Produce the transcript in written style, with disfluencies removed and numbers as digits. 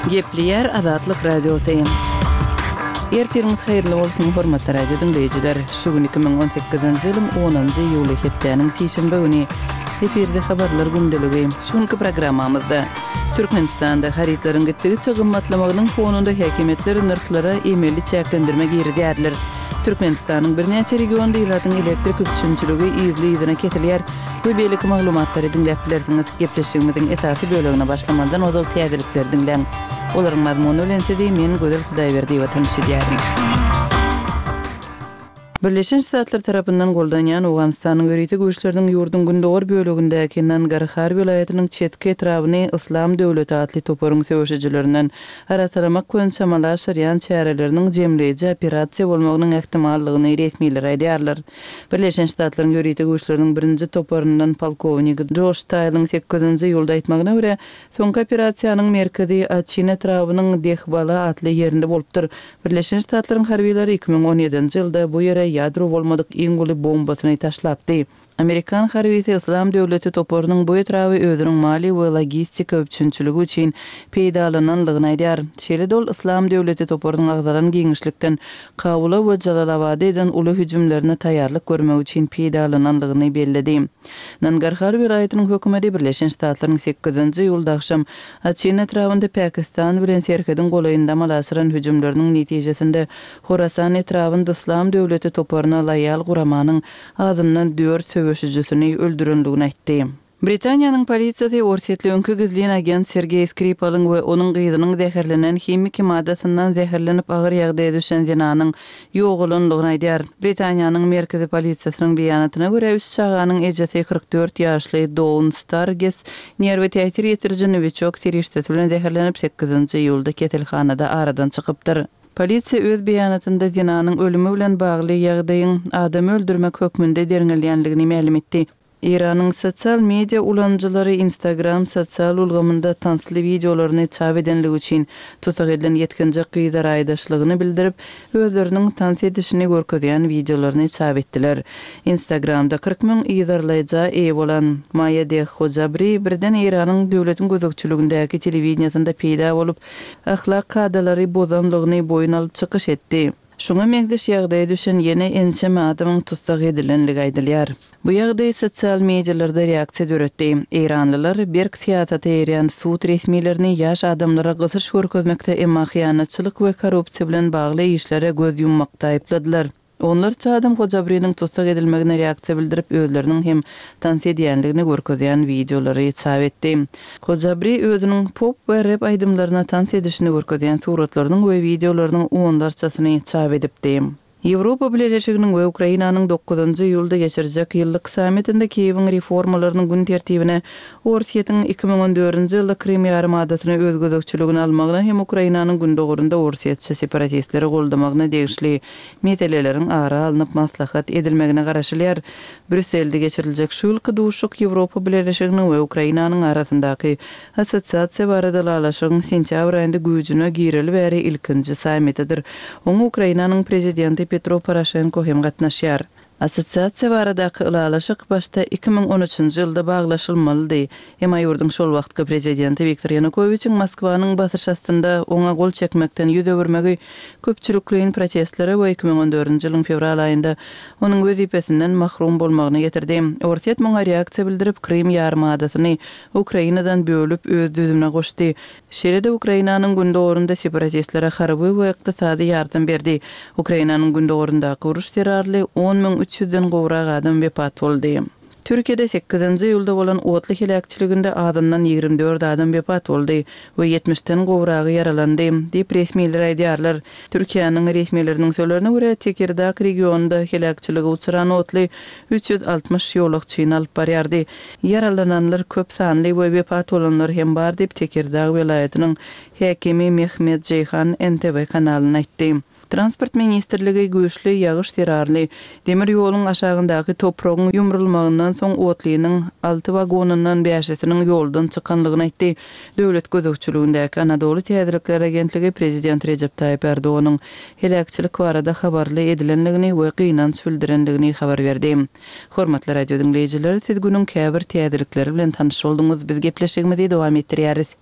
Gepleyer Azatlyk Radiosyň. Ertirňiz haýyrly bolsun hormatly radio dinleýijiler. Şu gün 2018-nji ýylyň 10-njy ýuly hetdäniň şeýşembe güni efirde habarlar gündeligi. Şuňky programmamyzda Türkmenistanda haritlaryň gitdigi çygymmatlamagynyň fonunda häkimetler narhlara emeli çäklendirme girdiýärler. Türkmenistanyň bir näçe regionda ýylatyň elektrik üçinçiligi ýüzli ketilýär. Bu beýlik maglumatlary dinläp bilersiňiz. Gepleşigimiziň esasy bölегine başlamadan ozal täzelikler dinleň. Olaryň mazmuny bilen sizi men Gözel Hudaýberdi we tanışdyrýaryň. Birleşen Ştatlar tarapyndan goldanýan Awganystanyň öýreti güýçleriniň ýurdun gündogor bölegindäki Nangarhar welaýatynyň çetki etrawyny Islam döwleti atly toporyň söwüşçilerinden arasalamak boýunça şamallaşýan çäreleriniň jemleýici operasiýa bolmagynyň ähtimallygyny resmiler aýdýarlar. Birleşen Ştatlaryň öýreti güýçleriniň birinji toporundan polkownik Josh Tyler'ın 8-nji ýylda aýtmagyna görä, soňky operasiýanyň merkezi Açyn etrawynyň Dehbala atly ýerinde bolupdyr. Birleşen Ştatlaryň harbiýleri 2017-nji ýylda bu ýere ýadro bolmadyk iňguli bombasyny taşlapdy. Amerikan harbisi Islam döwleti toporunyň bu etrawy özüniň mali we logistika üçinçiligi üçin peýdalananlygyny aýdýar. Şeýle Islam döwleti toporunyň agzalan giňişlikden Kabula we Jalalabada eden uly hüjümlerine taýýarlyk görmek üçin peýdalananlygyny bellidi. Nangarhar welaýatynyň hökümeti Birleşen Ştatlaryň 8-nji ýylda akşam Açyn etrawynda Pakistan bilen serhedin golaýynda malaşyran hüjümleriniň netijesinde Horasan etrawynda Islam döwleti toporuny laýal guramanyň azyndan 4 söwüşçüsini öldürenligini aýtdy. Britaniýanyň polisiýasy orsetli öňkü gizlän agent Sergey Skripal'yň we onuň gyzynyň zäherlenen hemik maddasyndan zäherlenip agyr ýagdaýda düşen zinanyň ýoğulanlygyny aýdýar. Britaniýanyň merkezi polisiýasynyň beýanatyna görä, üç çaganyň ejesi 44 ýaşly Dawn Starges nerwe teýsir ýetirjin noviçok serişdeti bilen zäherlenip 8-nji ýylda ketelhanada aradan çykypdyr. Polisiýa öz beýanatynda zinanyň ölümi bilen bagly ýagdaýyň adam öldürmek hökmünde deriňelýänligini ma'lum etdi. İranyň sosial media ulanjylary Instagram sosial ulgamynda tansly videolaryny çap edenligi üçin tutsak edilen yetkinji gyýdar aýdaşlygyny bildirip, özleriniň tans edişini görkezýän videolaryny çap etdiler. Instagramda 40 000 ýyzarlaýja eýe bolan Maya Dehhojabri birden Iranyň döwletiň gözükçüligindäki telewizionyasynda peýda bolup, ahlak kadalary bozanlygyny boýun alyp çykyş etdi. Şuňa meňdeş ýagdaýa düşen ýene ençeme adamyň tutsak edilenligi aýdylýar. Bu ýagdaý sosial medialarda reaksiýa döretdi. Iranlylar berk siýasaty eýrän suud resmiýlerini ýaş adamlara gysyş görkezmekde emma hyýanatçylyk we korrupsiýa bilen bagly işlere göz yummakda aýpladylar. Onlar Çadam Hojabrining tutsak edilmegine reaksiýa bildirip özleriniň hem tans edýänligini görkezýän videolary çap etdi. Hojabri özüniň pop we rap aýdymlaryna tans edişini görkezýän suratlarynyň we videolarynyň onlarçasyny çap edipdi. Ýewropa Birleşiginiň we Ukrainanyň 9-njy ýylda geçirjek ýyllyk sammitinde Kiýewiň reformalarynyň gün tertibine Orsiýetiň 2014-nji ýylda Krim ýarymadasyny öz gözükçüligine almagyna hem Ukrainanyň gündogorunda Orsiýetçi separatistleri goldamagyna degişli meseleleriň ara alınıp maslahat edilmegine garaşylýar. Brüsselde geçiriljek şu ýylky duşuk Ýewropa Birleşiginiň we Ukrainanyň arasyndaky assosiasiýa barada laşygyň sentýabr aýynda güýjüne gireli bäri ilkinji sammitidir. Oňa Ukrainanyň prezidenti Petro Poroshenko hem gatnaşýar. Assosiasiýa baradaky ulalaşyk başda 2013-nji ýylda baglaşylmalydy. Emma ýurdun şol wagtky prezidenti Viktor Yanukovyçiň Moskwanyň basyş astynda oňa gol çekmekden ýüz öwürmegi köpçülikliň protestlere we 2014-nji ýylyň fevral aýynda onuň wezipesinden mahrum bolmagyny getirdi. Orsiýet moňa reaksiýa bildirip Krim ýarymadasyny Ukrainadan bölüp öz düzümine goşdy. Şeýle-de Ukrainanyň gündogorunda separatistlere harby we ykdysady ýardam berdi. Ukrainanyň gündogorundaky uruş terrorly 10.300-den gowrak adam wepat boldy. Türkiýede 8-nji ýylda bolan otly helakçyliginde adamdan 24 adam wepat boldy we 70-den gowragy yaralandy. Diýip resmiýetler aýdýarlar. Türkiýanyň resmiýetleriniň sözlerine görä, Tekirdağ regionunda helakçylyga uçuran otly 360 ýolakçyny alyp barýardy. Yaralananlar köp sanly we wepat bolanlar hem bar diýip Tekirdağ welaýatynyň häkimi Mehmet Ceyhan NTV kanalyna aýtdy. Transport Ministrligi güýçli ýagyş terrorly demir ýoluň aşagyndaky topragyň ýumrulmagyndan soň otlynyň 6 wagonundan 5-siniň ýoldan çykanlygyny aýtdy. Döwlet gözükçüligindäki Anadolu Täzelikler Agentligi Prezident Recep Tayyip Erdoğan'ın helakçylyk barada habarly edilenligini we gynanç bildirenligini habar berdi. Hormatly radio dinleýijiler, siz günüň käbir täzelikleri bilen tanyş boldyňyz. Biz gepleşigimizi dowam etdirýäris.